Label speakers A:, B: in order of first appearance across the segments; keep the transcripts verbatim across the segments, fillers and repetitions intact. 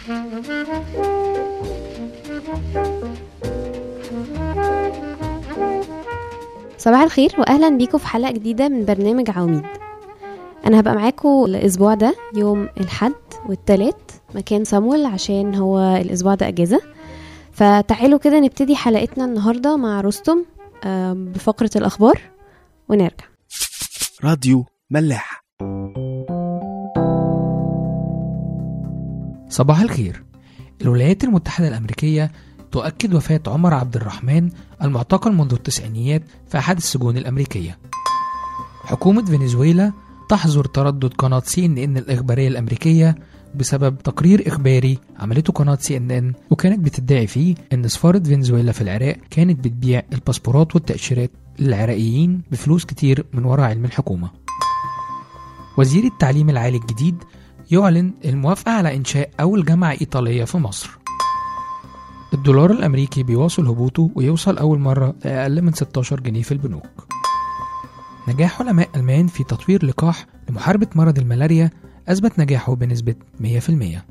A: صباح الخير واهلا بيكم في حلقه جديده من برنامج عواميد. انا هبقى معاكم الاسبوع ده يوم الحد والثلاث مكان صامويل عشان هو الاسبوع ده اجازه. فتعالوا كده نبتدي حلقتنا النهارده مع رستم بفقره الاخبار ونرجع.
B: راديو ملاح.
C: صباح الخير. الولايات المتحدة الأمريكية تؤكد وفاة عمر عبد الرحمن المعتقل منذ التسعينيات في أحد السجون الأمريكية. حكومة فنزويلا تحظر تردد قناة سي إن إن الإخبارية الأمريكية بسبب تقرير إخباري عملته قناة سي إن إن وكانت بتدعي فيه إن سفارة فنزويلا في العراق كانت بتبيع الباسبورات والتأشيرات للعراقيين بفلوس كتير من وراء علم الحكومة. وزير التعليم العالي الجديد يعلن الموافقة على إنشاء أول جامعة إيطالية في مصر. الدولار الأمريكي بيواصل هبوطه ويوصل أول مرة لأقل من ستة عشر جنيه في البنوك. نجاح علماء ألمان في تطوير لقاح لمحاربة مرض الملاريا أثبت نجاحه بنسبة مية في المية.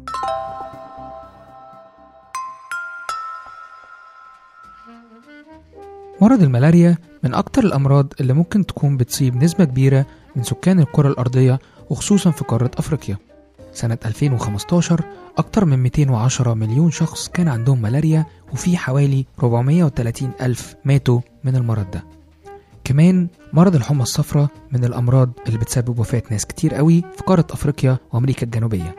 C: مرض الملاريا من أكتر الأمراض اللي ممكن تكون بتصيب نسبة كبيرة من سكان الكرة الأرضية وخصوصا في قارة أفريقيا. سنة ألفين وخمستاشر أكتر من مئتين وعشرة مليون شخص كان عندهم ملاريا وفي حوالي أربعمئة وثلاثين ألف ماتوا من المرض ده. كمان مرض الحمى الصفراء من الأمراض اللي بتسبب وفاة ناس كتير قوي في قارة أفريقيا وأمريكا الجنوبية.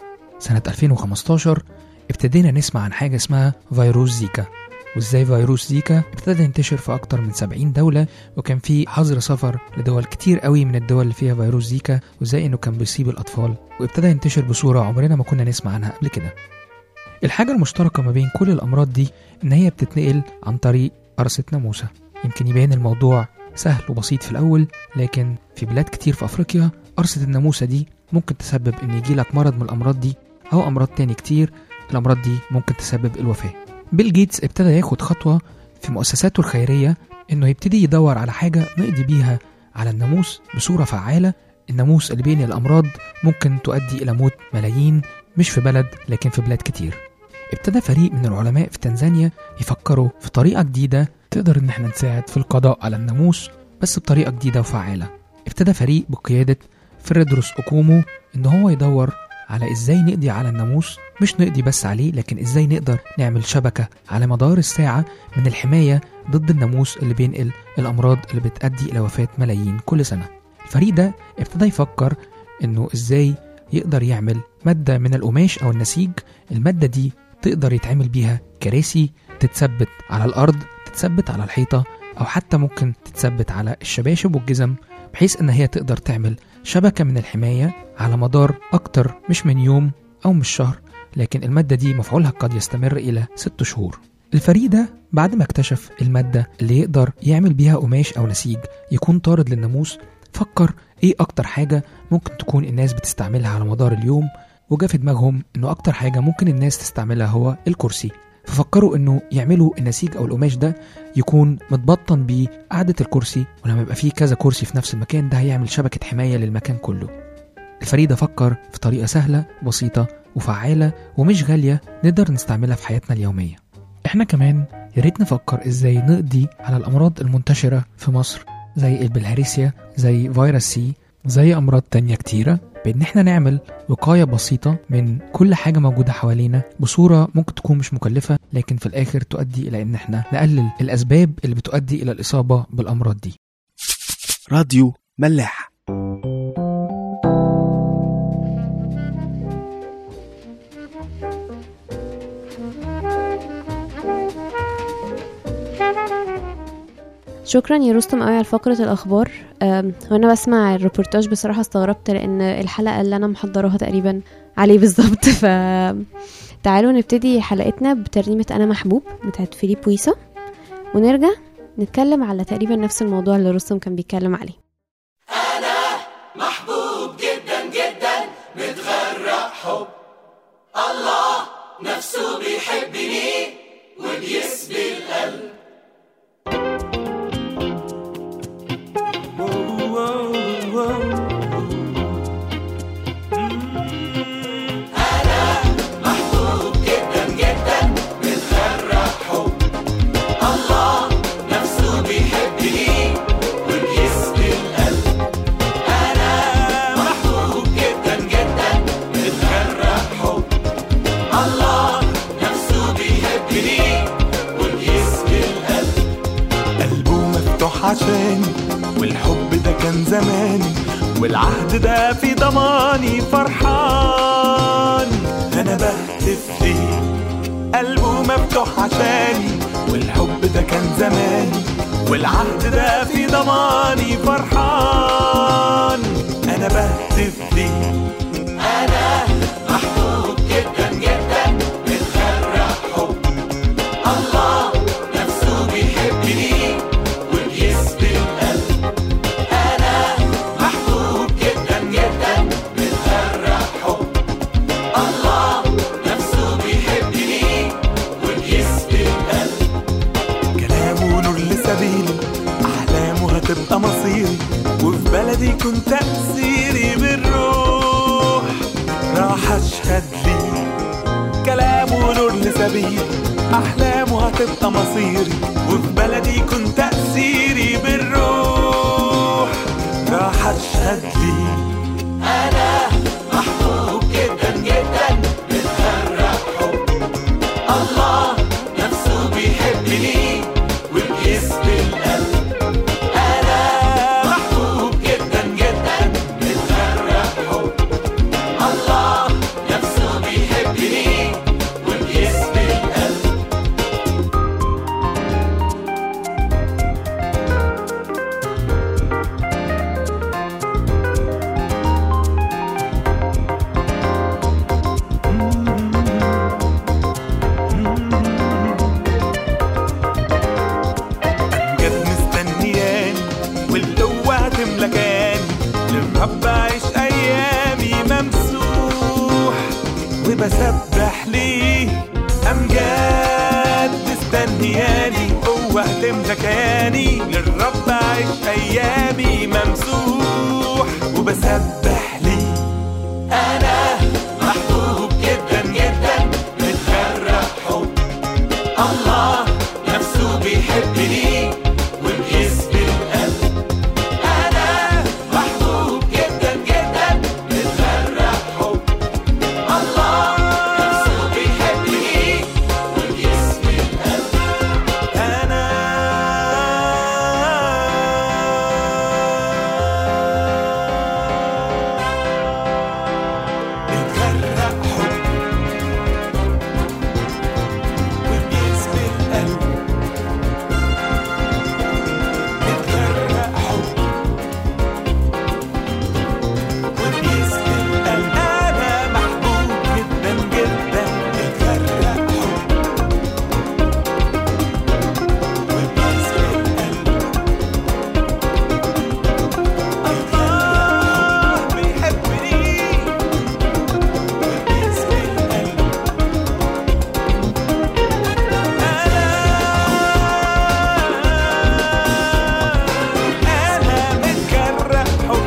C: سنة ألفين وخمستاشر ابتدينا نسمع عن حاجة اسمها فيروس زيكا، وازاي فيروس زيكا ابتدى ينتشر في أكتر من سبعين دولة وكان في حظر سفر لدول كتير قوي من الدول اللي فيها فيروس زيكا، وازاي انه كان بيصيب الأطفال وابتدى ينتشر بصورة عمرنا ما كنا نسمع عنها قبل كده. الحاجة المشتركة ما بين كل الأمراض دي إن هي بتتنقل عن طريق قرصة ناموسة. يمكن يبين الموضوع سهل وبسيط في الأول، لكن في بلاد كتير في أفريقيا قرصة الناموسة دي ممكن تسبب إن يجيلك مرض من الأمراض دي أو أمراض تاني كتير. الأمراض دي ممكن تسبب الوفاة. بيل جيتس ابتدى ياخد خطوة في مؤسساته الخيرية إنه يبتدي يدور على حاجة نقضي بيها على الناموس بصورة فعالة. الناموس اللي بين الأمراض ممكن تؤدي إلى موت ملايين، مش في بلد لكن في بلاد كتير. ابتدى فريق من العلماء في تنزانيا يفكروا في طريقة جديدة تقدر إن احنا نساعد في القضاء على الناموس بس بطريقة جديدة وفعالة. ابتدى فريق بقيادة فريدروس أوكومو إن هو يدور على إزاي نقضي على الناموس، مش نقضي بس عليه لكن إزاي نقدر نعمل شبكة على مدار الساعة من الحماية ضد الناموس اللي بينقل الأمراض اللي بتؤدي إلى وفاة ملايين كل سنة. الفريق ده ابتدى يفكر إنه إزاي يقدر يعمل مادة من القماش أو النسيج. المادة دي تقدر يتعمل بيها كراسي تتثبت على الأرض، تتثبت على الحيطة، أو حتى ممكن تتثبت على الشباشب والجزم، بحيث إن هي تقدر تعمل شبكة من الحماية على مدار أكتر مش من يوم أو مش شهر، لكن المادة دي مفعولها قد يستمر إلى ست شهور. الفريق ده بعد ما اكتشف المادة اللي يقدر يعمل بيها قماش أو نسيج يكون طارد للناموس، فكر إيه أكتر حاجة ممكن تكون الناس بتستعملها على مدار اليوم، وجا في دماغهم إنه أكتر حاجة ممكن الناس تستعملها هو الكرسي. ففكروا إنه يعملوا النسيج أو القماش ده يكون متبطن بقعدة الكرسي، ولما يبقى فيه كذا كرسي في نفس المكان ده هيعمل شبكة حماية للمكان كله. الفريق ده فكر في طريقة سهلة بسيطة وفعالة ومش غالية نقدر نستعملها في حياتنا اليومية. احنا كمان ياريت نفكر ازاي نقضي على الأمراض المنتشرة في مصر زي البلهارسيا، زي فيروس سي، زي أمراض تانية كتيرة، بإن احنا نعمل وقاية بسيطة من كل حاجة موجودة حوالينا بصورة ممكن تكون مش مكلفة، لكن في الآخر تؤدي إلى إن احنا نقلل الأسباب اللي بتؤدي إلى الإصابة بالأمراض دي.
B: راديو ملاح.
A: شكرا يا رستم قوي على فقرة الأخبار. وانا بسمع الريبورتاج بصراحة استغربت لأن الحلقة اللي أنا محضرها تقريبا عليه بالظبط. فتعالوا نبتدي حلقتنا بترنيمة أنا محبوب بتاعت فيليب ويسا، ونرجع نتكلم على تقريبا نفس الموضوع اللي رستم كان بيتكلم عليه.
D: أنا محبوب جدا جدا متغرق حب الله نفسه بيحبني وبيسبي القلب. أنا محبوب
E: زماني، والعهد ده في ضماني فرحان. أنا بهتف ليه قلبه مفتوح عشاني، والحب ده كان زماني، والعهد ده في ضماني فرحان. أنا بهتف ليه
D: أنا محبوب جدا جدا متغرق حب. الله نفسه بيحبني وبيسبي القلب. أنا محبوب جدا جدا متغرق حب. الله نفسه بيحبني وبيسبي القلب.
E: كلامه نور لسبيلي، أحلامه هتبقى مصيري، وفي بلدي كنت تأثيري بالروح راح أشهد لي. كلامه نور لسبيلي، أحلامه هتبقى مصيري، وفي بلدي كنت تأثيري بالروح راح أشهد لي.
D: أنا محبوب جدا جدا متغرق حب. الله نفسه بيحبني وبيسبي القلب. أنا محبوب جدا جدا متغرق حب. الله نفسه بيحبني وبيسبي القلب.
E: أمجد مستنياني والقوة هتملكاني، للرب أعيش أيامي ممسوح وبسبح ليه. أمجد مستنياني قوة هتملكاني، للرب أعيش أيامي ممسوح وبسبح ليه.
D: أنا محبوب جدا جدا متغرق حب. الله نفسه بيحبني وبيسبي القلب. أنا محبوب جدا جدا متغرق حب. الله نفسه بيحبني وبيسبي القلب.
E: أنا متغرق حب وبيسبي القلب. متغرق حب وبيسبي القلب. أنا محبوب جدا جدا متغرق حب وبيسبي القلب. الله بيحبني وبيسبي القلب. أنا متغرق حب.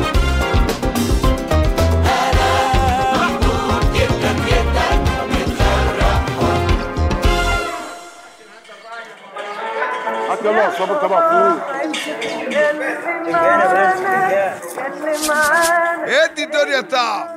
D: محبوب جدا جدا متغرق حب.
F: حتى الله صبر تبع فوق. ادي الدنيا تعب.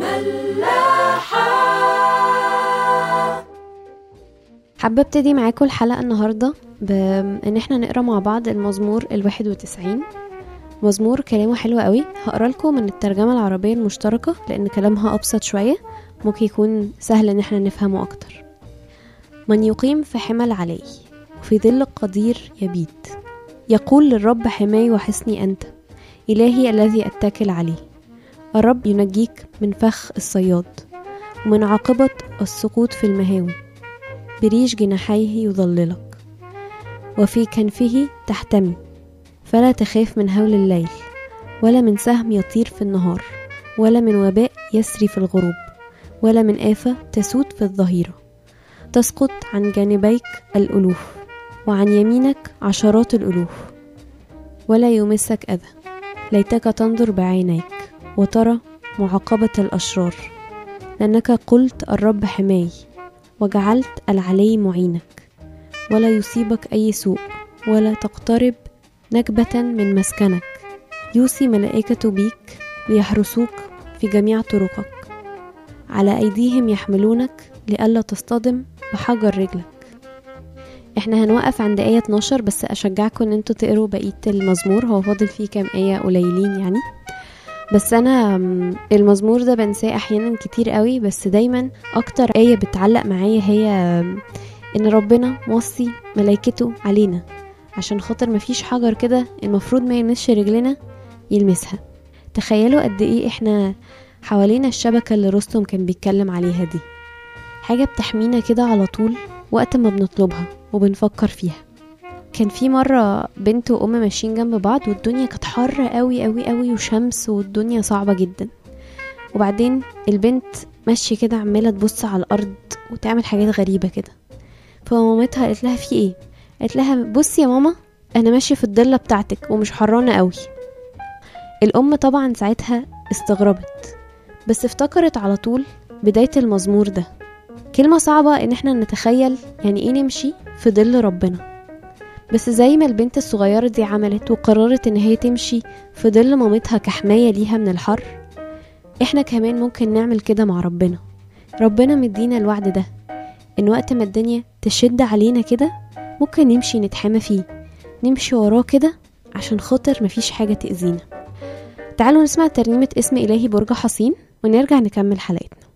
A: حابة ابتدي معاكم الحلقة النهاردة بان احنا نقرا مع بعض المزمور الواحد وتسعين. مزمور كلامه حلو قوي، هقرا لكم من الترجمة العربية المشتركة لان كلامها ابسط شوية، ممكن يكون سهل ان احنا نفهمه اكتر. من يقيم في حمى العلي وفي ظل القدير يبيت، يقول للرب حماي وحصني أنت، إلهي الذي أتكل عليه. الرب ينجيك من فخ الصياد ومن عاقبة السقوط في المهاوي. بريش جناحيه يظللك وفي كنفه تحتمي، فلا تخاف من هول الليل ولا من سهم يطير في النهار ولا من وباء يسري في الغروب ولا من آفة تسود في الظهيرة. تسقط عن جانبيك الألوف وعن يمينك عشرات الألوف ولا يمسك أذى. ليتك تنظر بعينيك وترى معاقبة الأشرار، لأنك قلت الرب حماي وجعلت العلي معينك، ولا يصيبك أي سوء ولا تقترب نكبة من مسكنك. يوصي ملائكة بيك ليحرسوك في جميع طرقك، على أيديهم يحملونك لئلا تصطدم بحجر رجلك. احنا هنوقف عند آية اتناشر، بس أشجعكم ان انتوا تقروا بقية المزمور، هو فاضل فيه كام آية قليلين يعني. بس أنا المزمور ده بنساه أحيانا كتير قوي، بس دايما أكتر آية بتعلق معايا هي ان ربنا موصي ملايكته علينا عشان خاطر مفيش حجر كده المفروض ما يلمسش رجلنا يلمسها. تخيلوا قد ايه احنا حوالينا الشبكة اللي رستم كان بيتكلم عليها دي، حاجة بتحمينا كده على طول وقت ما بنطلبها وبنفكر فيها. كان في مرة بنت وأم ماشيين جنب بعض والدنيا كانت حر قوي قوي قوي وشمس والدنيا صعبة جدا، وبعدين البنت ماشية كده عمالة تبص على الأرض وتعمل حاجات غريبة كده، فمامتها قالت لها في ايه؟ قالت لها بصي يا ماما انا ماشية في الضلة بتاعتك ومش حرانة قوي. الأم طبعا ساعتها استغربت، بس افتكرت على طول بداية المزمور ده. كلمة صعبة ان احنا نتخيل يعني ايه نمشي في ظل ربنا، بس زي ما البنت الصغيرة دي عملت وقررت ان هي تمشي في ظل مامتها كحماية ليها من الحر، احنا كمان ممكن نعمل كده مع ربنا. ربنا مدينا الوعد ده ان وقت ما الدنيا تشد علينا كده ممكن نمشي نتحمى فيه، نمشي وراه كده عشان خاطر مفيش حاجة تأذينا. تعالوا نسمع ترنيمة اسم إلهي برج حصين ونرجع نكمل حلقتنا.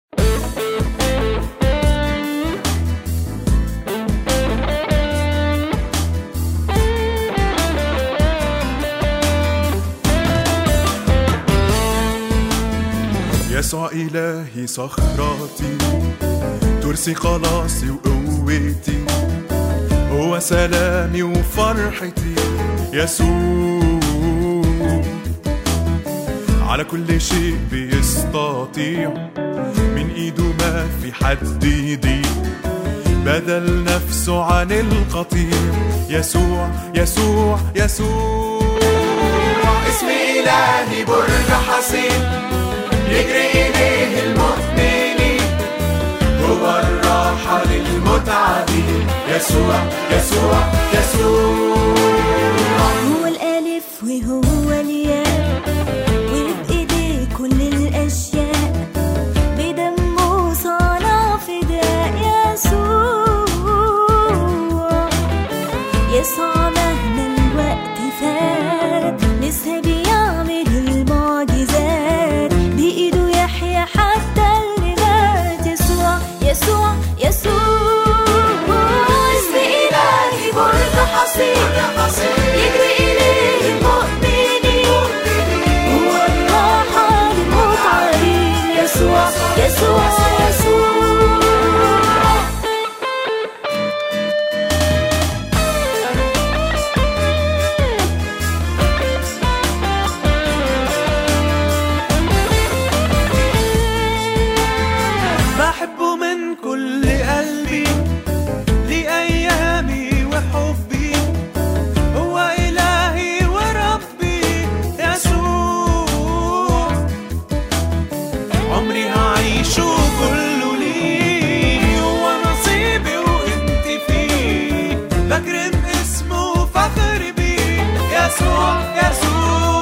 G: يسوع إلهي صخرتي، ترسي خلاصي وقوتي، هو سلامي وفرحتي، يسوع على كل شيء بيستطيع، من ايده ما في حد يضيق، بدل نفسه عن القطيع، يسوع يسوع يسوع.
D: اسم إلهي برج حصين، يجري إليه المؤمنين، هو الراحة للمتعبين، يسوع يسوع يسوع.
H: هو الألف وهو الياء، وبإيديه كل الأشياء، بدمه صنع فداء، يسوع يسوع مهما الوقت فات لسه بيعمل المعجزات، بإيده يحيى حتى اللي مات، يسوع يسوع يسوع.
D: اسم إلهي برج حصين، يجري إليه المؤمنين،
H: هو الراحة للمتعبين، يسوع يسوع يسوع.
E: بحبه من كل قلبي لأيامي وحبي، هو إلهي وربي، يسوع عمري هعيشه كله ليه، هو نصيبي وانت فيه، بكرم اسمه فخر بيه، يسوع يسوع.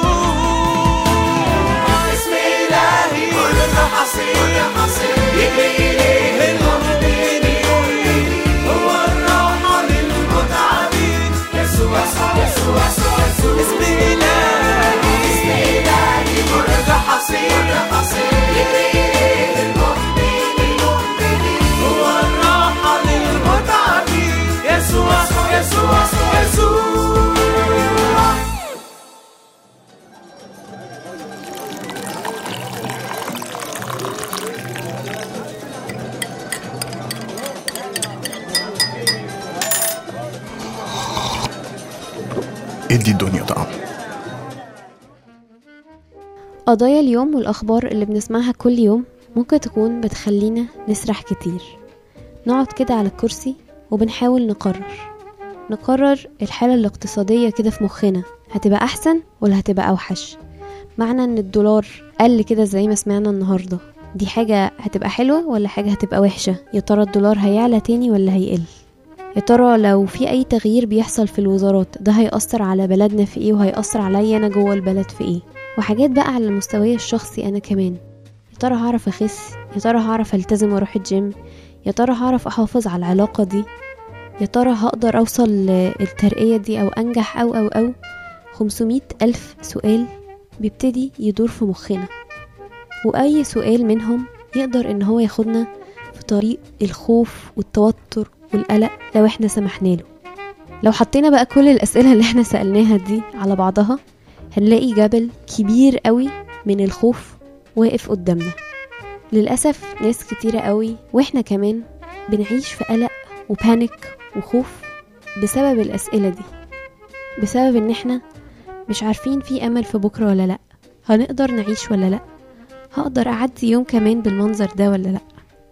D: اسم إلهي برج حصين، يجري إليه المؤمنين، هو الراحة للمتعبين، يسوع يسوع يسوع. اسم إلهي اسم إلهي برج حصين، يجري إليه المؤمنين، هو الراحة للمتعبين، يسوع يسوع يسوع.
G: ادي الدنيا طعم.
A: قضايا اليوم والأخبار اللي بنسمعها كل يوم ممكن تكون بتخلينا نسرح كتير، نقعد كده على الكرسي وبنحاول نقرر نقرر الحالة الاقتصادية كده في مخنا هتبقى أحسن ولا هتبقى أوحش. معنى ان الدولار قل كده زي ما سمعنا النهاردة، دي حاجة هتبقى حلوة ولا حاجة هتبقى وحشة؟ يا ترى الدولار هيعلى تاني ولا هيقل؟ يا ترى لو في اي تغيير بيحصل في الوزارات ده هيأثر على بلدنا في ايه وهيأثر عليا انا جوه البلد في ايه؟ وحاجات بقى على المستوى الشخصي انا كمان، يا ترى هعرف اخس؟ يا ترى هعرف التزم واروح الجيم؟ يا ترى هعرف احافظ على العلاقة دي؟ يا ترى هقدر أوصل للترقية دي أو أنجح أو أو أو خمسمائة ألف سؤال بيبتدي يدور في مخنا، وأي سؤال منهم يقدر إن هو ياخدنا في طريق الخوف والتوتر والقلق لو احنا سمحنا له. لو حطينا بقى كل الأسئلة اللي احنا سألناها دي على بعضها هنلاقي جبل كبير قوي من الخوف واقف قدامنا. للأسف ناس كتيرة قوي واحنا كمان بنعيش في قلق وبانيك وخوف بسبب الأسئلة دي، بسبب ان احنا مش عارفين في أمل في بكرة ولا لأ، هنقدر نعيش ولا لأ، هقدر أعدي يوم كمان بالمنظر ده ولا لأ.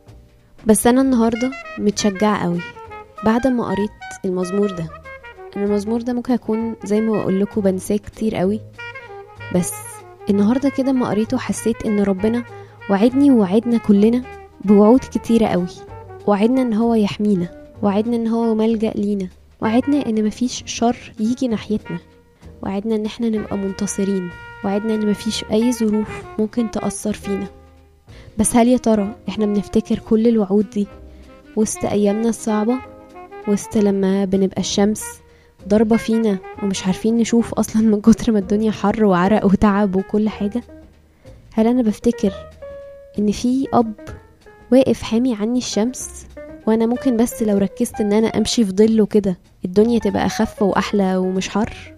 A: بس أنا النهاردة متشجعة قوي بعد ما قريت المزمور ده. أنا المزمور ده ممكن أكون زي ما بقول لكم بنساه كتير قوي، بس النهاردة كده ما قريته حسيت إن ربنا وعدني ووعدنا كلنا بوعود كتيرة قوي. وعدنا إن هو يحمينا، وعدنا إن هو ملجأ لينا، وعدنا إن مفيش شر يجي ناحيتنا، وعدنا إن احنا نبقى منتصرين، وعدنا إن مفيش أي ظروف ممكن تأثر فينا. بس هل يا ترى احنا بنفتكر كل الوعود دي وسط أيامنا الصعبة، وسط لما بنبقى الشمس ضربة فينا ومش عارفين نشوف أصلا من كتر ما الدنيا حر وعرق وتعب وكل حاجة؟ هل أنا بفتكر إن في أب واقف حامي عني الشمس، وأنا ممكن بس لو ركزت إن أنا أمشي في ظله كده الدنيا تبقى أخف وأحلى ومش حر؟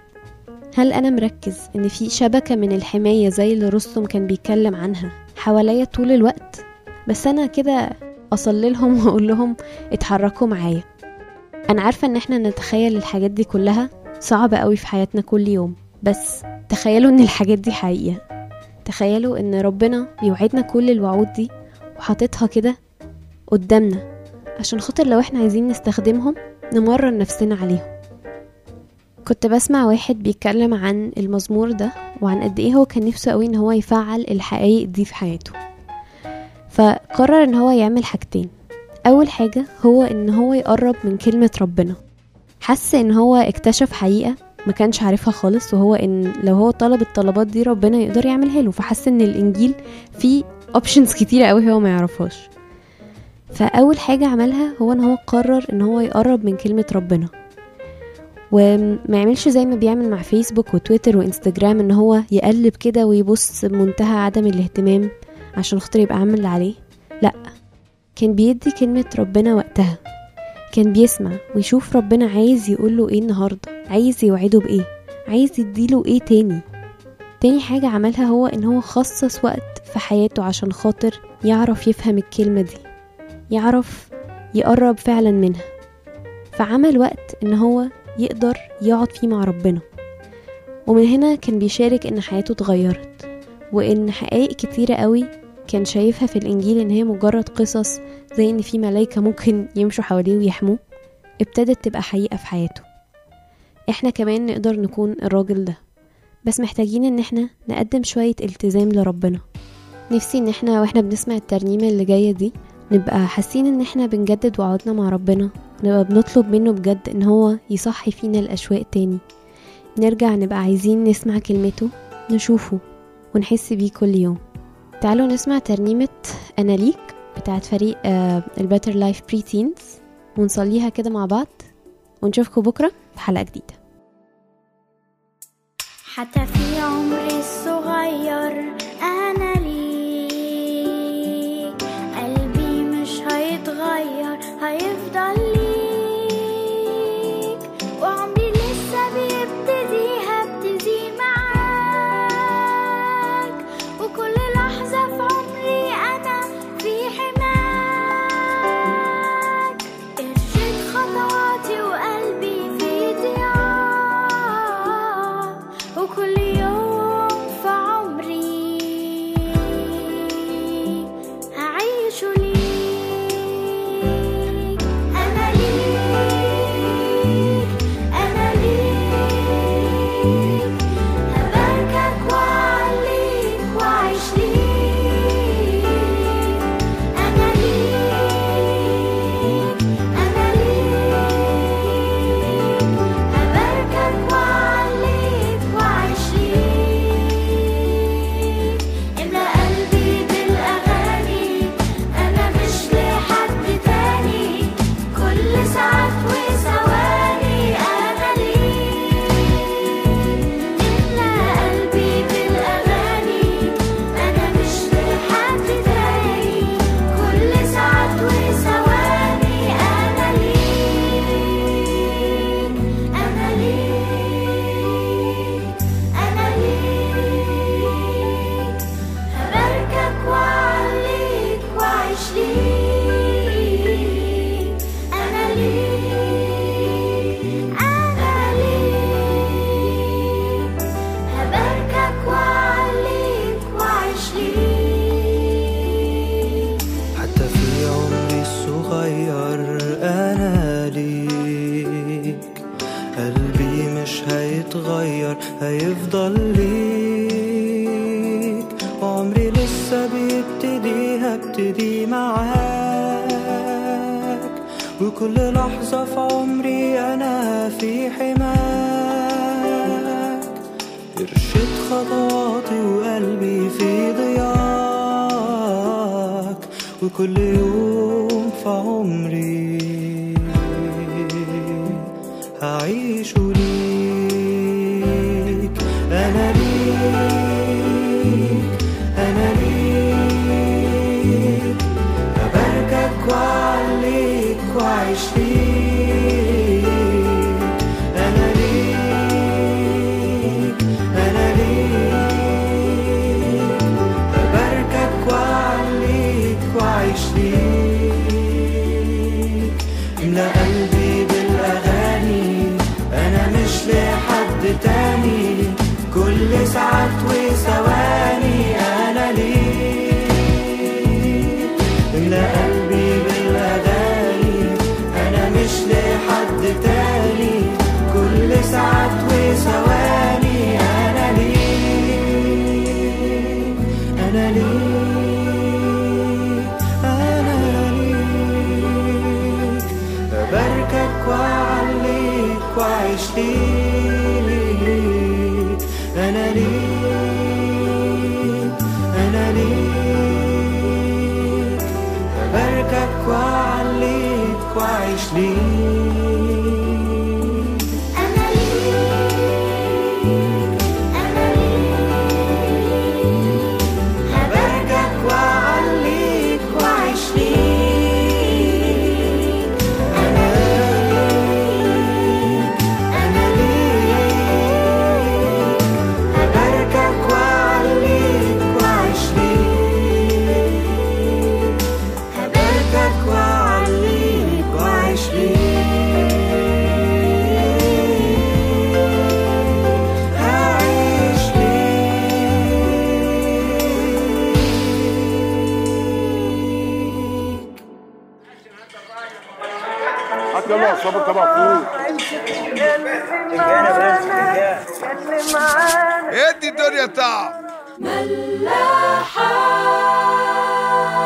A: هل أنا مركز إن في شبكة من الحماية زي اللي رستم كان بيتكلم عنها حواليا طول الوقت، بس أنا كده أصلي لهم وأقول لهم اتحركوا معايا؟ أنا عارفة إن احنا نتخيل الحاجات دي كلها صعبة قوي في حياتنا كل يوم، بس تخيلوا إن الحاجات دي حقيقة. تخيلوا إن ربنا بيوعدنا كل الوعود دي وحاططها كده قدامنا عشان خاطر لو احنا عايزين نستخدمهم نمرن نفسنا عليهم. كنت بسمع واحد بيتكلم عن المزمور ده وعن قد ايه هو كان نفسه قوي ان هو يفعل الحقائق دي في حياته، فقرر ان هو يعمل حاجتين. اول حاجة هو ان هو يقرب من كلمة ربنا. حس ان هو اكتشف حقيقة ما كانش عارفها خالص، وهو ان لو هو طلب الطلبات دي ربنا يقدر يعملها له، فحس ان الانجيل فيه اوبشنز كتيرة قوي هو ما يعرفهاش. فاول حاجة عملها هو ان هو قرر ان هو يقرب من كلمة ربنا، وما يعملش زي ما بيعمل مع فيسبوك وتويتر وانستجرام ان هو يقلب كده ويبص بمنتهى عدم الاهتمام عشان خاطر يبقى عامل اللي عليه. لا، كان بيدي كلمة ربنا وقتها، كان بيسمع ويشوف ربنا عايز يقوله ايه النهاردة، عايز يوعده بايه، عايز يديله ايه تاني. تاني حاجة عملها هو ان هو خصص وقت في حياته عشان خاطر يعرف يفهم الكلمة دي، يعرف يقرب فعلا منها. فعمل وقت ان هو يقدر يقعد فيه مع ربنا، ومن هنا كان بيشارك ان حياته اتغيرت، وان حقائق كتيرة قوي كان شايفها في الانجيل ان هي مجرد قصص زي ان في ملايكة ممكن يمشوا حواليه ويحموه، ابتدت تبقى حقيقة في حياته. احنا كمان نقدر نكون الراجل ده، بس محتاجين ان احنا نقدم شوية التزام لربنا. نفسي ان احنا واحنا بنسمع الترنيمة اللي جاية دي نبقى حاسين ان احنا بنجدد وعودنا مع ربنا، نبقى بنطلب منه بجد ان هو يصحي فينا الاشواق تاني، نرجع نبقى عايزين نسمع كلمته، نشوفه ونحس بيه كل يوم. تعالوا نسمع ترنيمة أنا ليك بتاعت فريق الباتر لايف بري تينز ونصليها كده مع بعض، ونشوفكم بكرة في حلقة جديدة.
H: حتى في عمري الصغير أنا ليك، قلبي مش هيتغير، هيفضل ليك، وعمري لسه بيبتدي، هبتدي معاك، وكل لحظة في عمري أنا في حماك. ارشد خطواتي وقلبي في ضياع، وكل يوم في عمري
I: جديدي هبتدي معاك، وكل لحظة في عمري أنا في حماك. ارشد خطواتي وقلبي في ضياك، وكل يوم في عمري هعيش ليك. أنا ليك أنا ليك، أباركك وأعليك وأعيش ليك. أنا ليك أنا ليك، أباركك وأعليك وأعيش ليك. املأ قلبي بالأغاني، أنا مش لحد تاني، كل ساعات وثواني أنا ليك. املأ قلبي بالأغاني، أنا مش لحد تاني، كل ساعات وثواني أنا ليك. أنا ليك أنا ليك، أباركك وأعليك وأعيش ليك. أنا ليك أنا ليك، أباركك وأعليك وأعيش ليك.
H: أنا ليك أنا ليك،
I: أباركك وأعليك وأعيش ليك. أنا ليك أنا ليك، أباركك وأعليك وأعيش ليك. أباركك وأعليك وأعيش ليك. أعيش ليك.
F: هات يلا صابر طبق فول. ادي الدنيا تعب.
H: ملاحة